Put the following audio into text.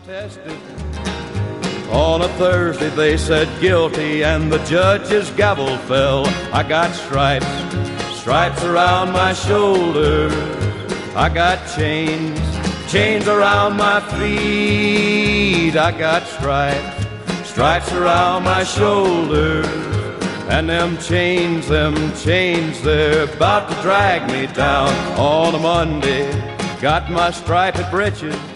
Tested. On a Thursday they said guilty and the judge's gavel fell. I got stripes, stripes around my shoulders. I got chains, chains around my feet. I got stripes, stripes around my shoulders. And them chains, they're about to drag me down. On a Monday, got my striped breeches